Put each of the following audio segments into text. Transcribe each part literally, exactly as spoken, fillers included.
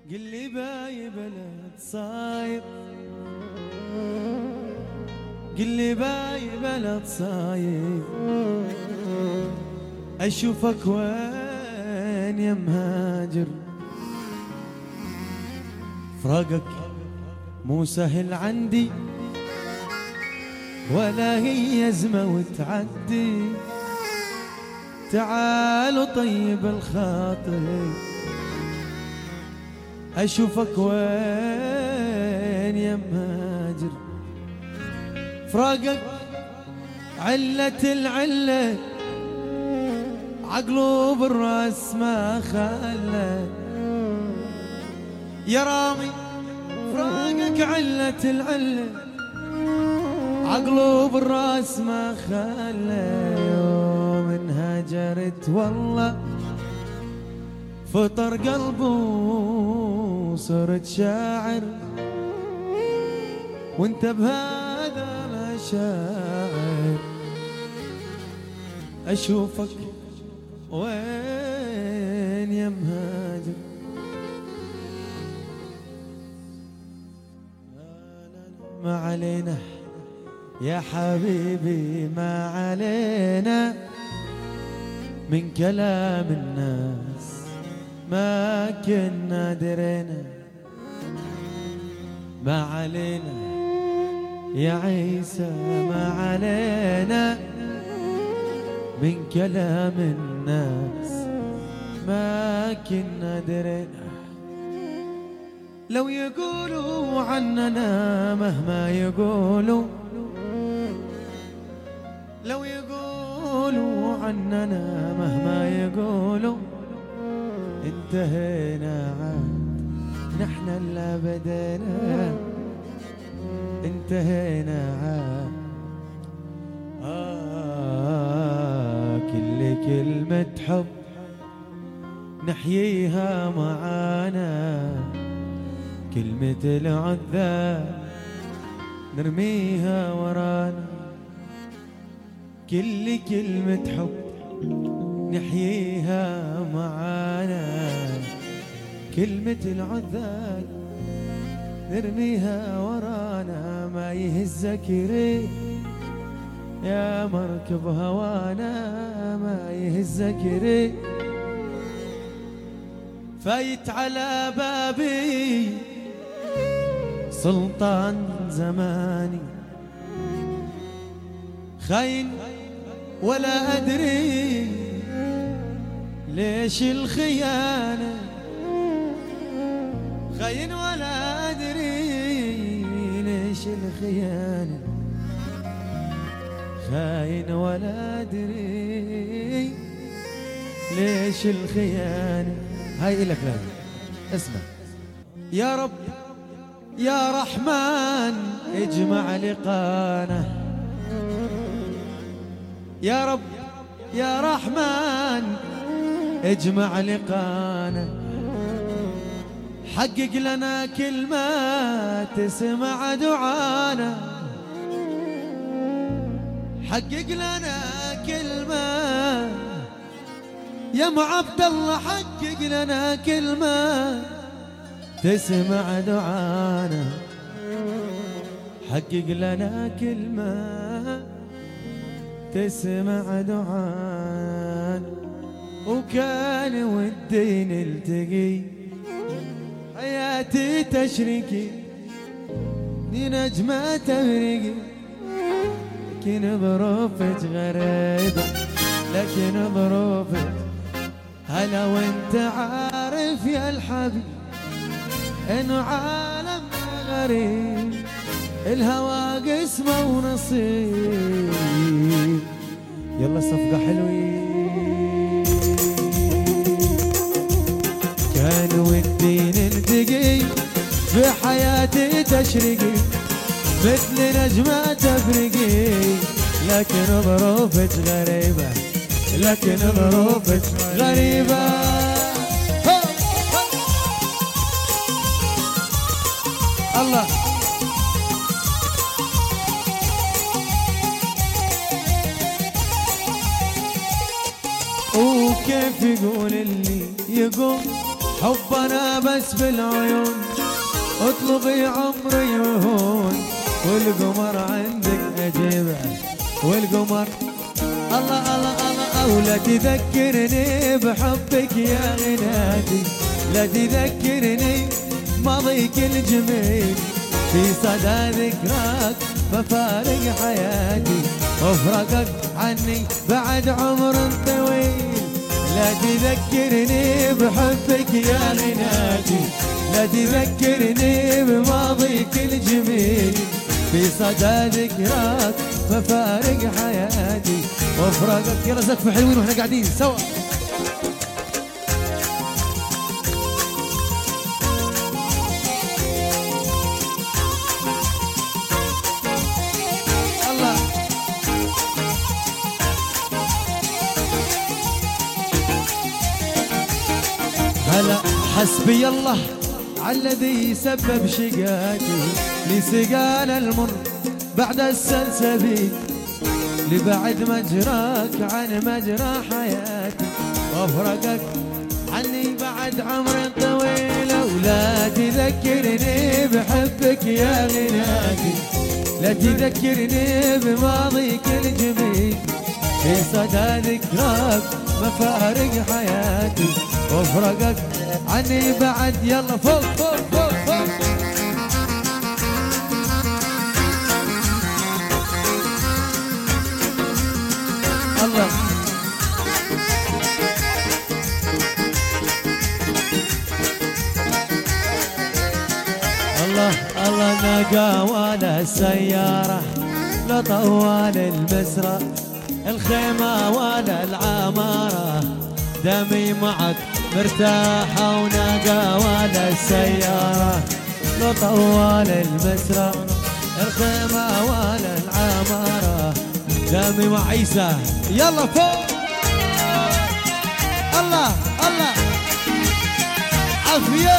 قل لي باي بلد صاير، قل لي باي بلد صاير، اشوفك وين يا مهاجر. فراقك مو سهل عندي ولا هي أزمة وتعدي. تعال وطيب الخاطر، أشوفك وين يا مهاجر. فراقك علة العلة، عقله بالراس ما خلى. يا رامي فراقك علة العلة، عقله بالراس ما خلى. يوم انهجرت والله فطر قلبه صرت شاعر، وانت بهذا ما شاعر. اشوفك وين يا مهاجر. ما علينا يا حبيبي، ما علينا من كلام الناس، ما كنا درينا. ما علينا يا عيسى، ما علينا من كلام الناس، ما كنا درينا. لو يقولوا عننا مهما يقولوا، لو يقولوا عننا مهما يقولوا، انتهينا عاد نحن اللي بدينا، انتهينا عاد. آه كل كلمة حب نحييها معانا، كلمة العذاب نرميها ورانا. كل كلمة حب نحييها معانا، كلمة العذاب نرميها ورانا. ما يهزك ريح يا مركب هوانا، ما يهزك ريح فايت على بابي سلطان زماني. خاين ولا أدري ليش الخيانة، خاين ولا أدري ليش الخيانة، خاين ولا أدري ليش الخيانة. هاي إلك لازم اسمع. يا رب يا رحمن اجمع لقانا، يا رب يا رحمن اجمع لقانا. حقق لنا كل ما تسمع دعانا، حقق لنا كل ما يا ام عبد الله، حقق لنا كل ما تسمع دعانا، حقق لنا كل ما تسمع دعانا. وكان ودي نلتقي حياتي تشرقي، دي نجمة تبرقي، لكن ظروفك غريبة، لكن ظروفك هلا. وانت عارف يا الحبيب انه عالم غريب، الهوى قسمه ونصيب. يلا صفقة حلوين. كان ودي نلتقي في حياتي تشرقي، مثل نجمة تفرقي، لكن ظروفك غريبة، لكن ظروفك غريبة. الله وكيف يقول اللي يقول حبنا بس بالعيون، اطلبي عمري وهون، والقمر عندك اجيبه والقمر. الله الله الله، ولا تذكرني بحبك يا غناتي، لا تذكرني ماضيك الجميل، في صدى ذكراك بفارق حياتي، وفرقك عني بعد عمر طويل. لا تذكرني بحبك يا غناتي، لا تذكرني بماضيك الجميل، في صدى ذكراك مفارق حياتي، وفرقك. يلا زقف حلوين واحنا قاعدين سوا. الله هلا حسبي الله على الذي سبب شقاتي، لسقال المر بعد السلسبيل، لبعد مجراك عن مجرى حياتي، وافرقك عني بعد عمر طويل. ولا تذكرني بحبك يا غناتي، لا تذكرني بماضيك الجميل، في صدى ذكراك مفارق حياتي، وافرقك عني بعد. يلا فوق فوق فوق فوق. الله الله الله، نقى ولا السيارة لطوال المسرى، الخيمة ولا العمارة، دمي معك مرتاحة، ونقى ولا السيارة لطوال المسرى، الخيمة ولا العمارة، دمي مع عيسى. يلا فوق. الله الله عافية.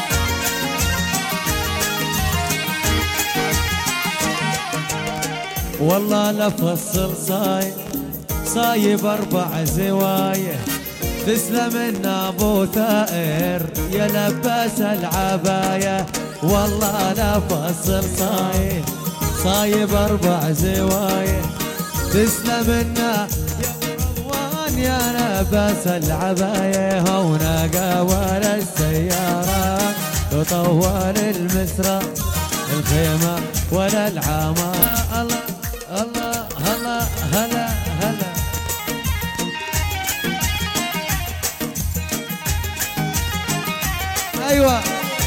والله لفصل صايب صايب اربع زوايا، تسلم لنا ابو ثائر يا لباس العباية. والله لفصل صايب صايب اربع زوايا، تسلم لنا يا مروان يا لباس العباية، ونقى ولا السيارة وطوال المسرى، الخيمة ولا العمارة. الله الله هلا هلا هلا. ايوه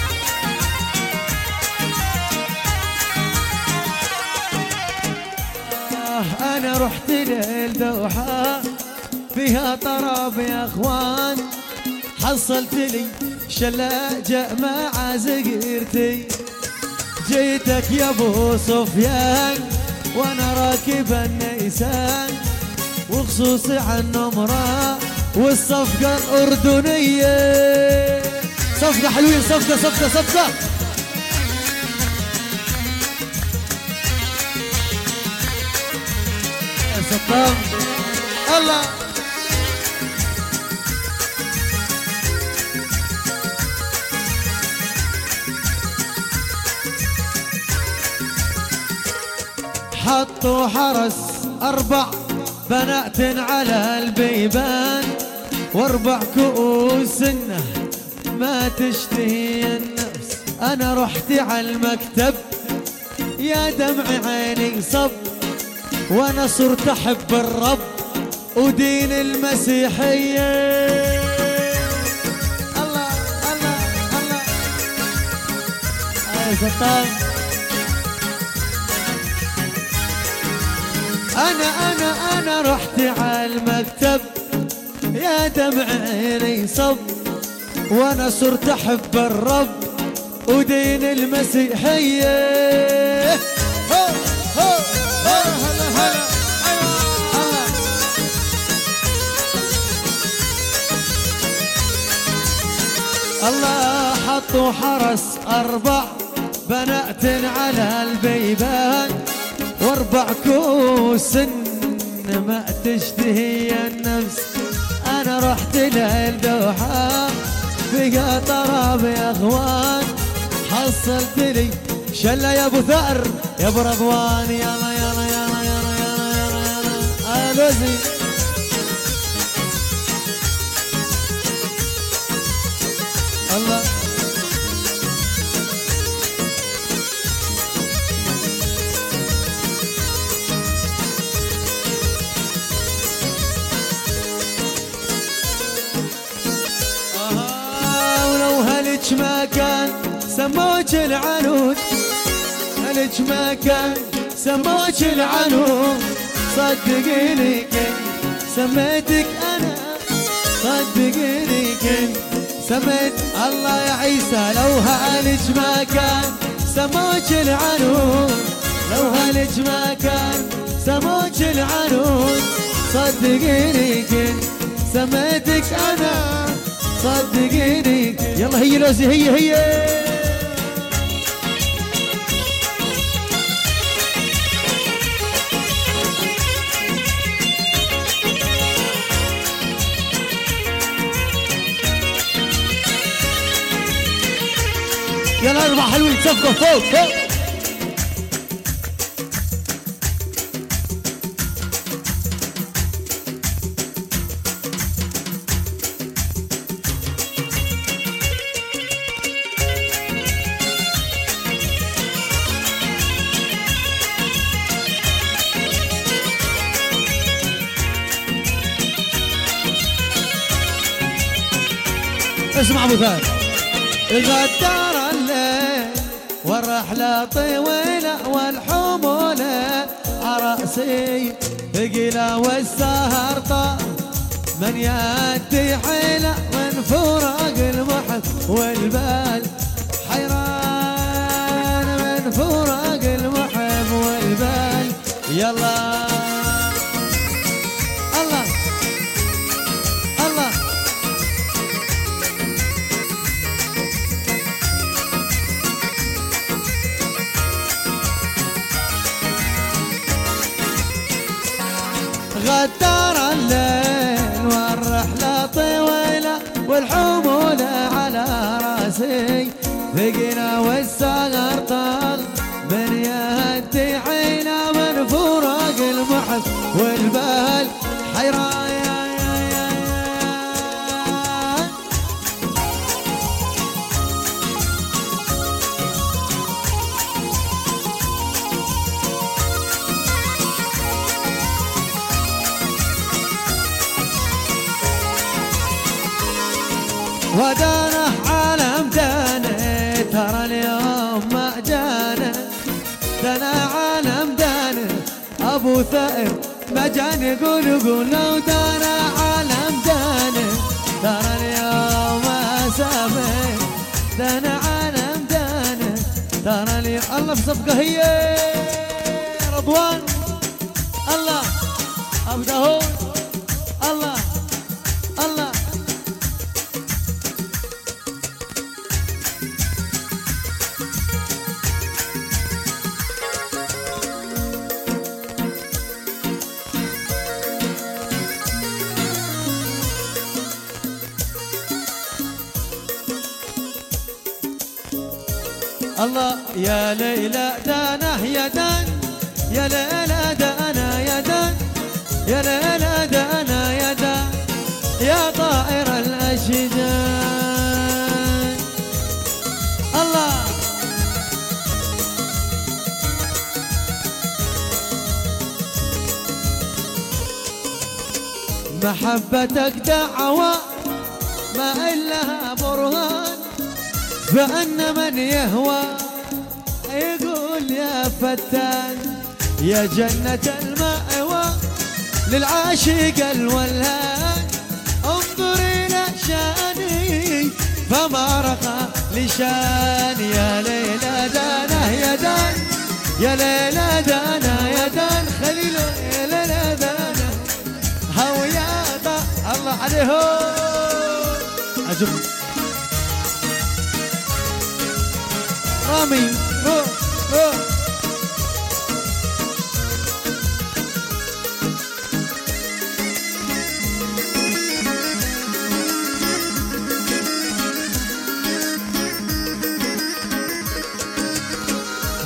آه انا رحت للدوحة فيها طرب يا اخوان، حصلت لي شلاجة مع زقيرتي، جيتك يا ابو سفيان وانا راكب النيسان، وخصوصي عن نمرة والصفقة الأردنية. صفقة حلوين، صفقة صفقة صفقة. يا سطام الله. حطوا حرس أربع بنات على البيبان، واربع كؤوس ما تشتهي النفس. أنا رحت على المكتب يا دمع عيني صب، وأنا صرت أحب الرب ودين المسيحية. الله الله الله. يا سلطان أنا أنا أنا رحت على المكتب يا دمع عيني صب، وأنا صرت أحب الرب ودين المسيحية. هو هو هلا هلا هلا. الله حطوا حرس أربع بنات على البيبان، واربع كوس ما تشتهي النفس. انا رحت للدوحة بقى طراب يا اخوان، حصلت لي شله يا ابو ثأر يا ابو رضوان. يلا يلا يلا يلا يلا يلا يلا الوزي. الله هلج ما كان سموك العنود، هلج ما كان سموك العنود، صدقيني كنت سميتك انا، صدقيني كنت سميت. الله يا عيسى لو هلج ما كان سموك العنود، لو هلج ما كان سموك العنود، صدقيني كنت سميتك انا، صدقيني. يلا هي لوزي هي هي. يلا اربع حلوين صفقة فوق فوق. اسمع ابو ثار. غدار الليل والرحلة طويلة والحمولة عراسي ثقيلة والسهر طال، من يدي حيلة من فراق المحب والبال حيران، من فراق المحب والبال. يلا الله الله غدار الليل والرحلة طويلة والحمولة على راسي ثقيلة والسهر طال، من يهدي حيلة من فراق المحب والبال حيران. ودانه عالم دانه ترى اليوم ما جانا، دنا عالم دانه ابو ثائر ما جاني. يقول يقول لو دانا عالم دانه ترى اليوم ما سابه، دنا عالم دانه ترى اليوم. الله في صفقه هي رضوان، الله ابو داوود، الله الله الله. يا ليلى دانه يا دان، يا ليلى دانا يا دان، يا ليلى دانا يا دان، يا طائر الأشجان. الله محبتك دعوة ما إلها برهان، فأن من يهوى يقول يا فتان، يا جنة المأوى للعاشق الولهان. انظر إلى شاني فما رقى لشان، يا ليلى دانه يا دان، يا ليلى دانا يا دان، خليل يا ليلى دانا هو يا طا. الله عليهم عجب رامي روح روح.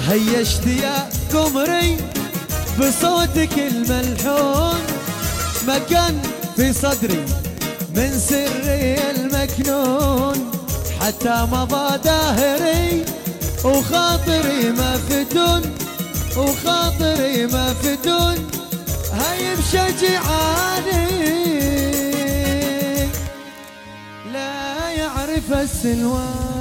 هيشت يا قمري بصوتك الملحون، مكان في صدري من سري المكنون، حتى مضى داهري وخاطري مفتون، وخاطري مفتون. هاي بشجعاني لا يعرف السلوان.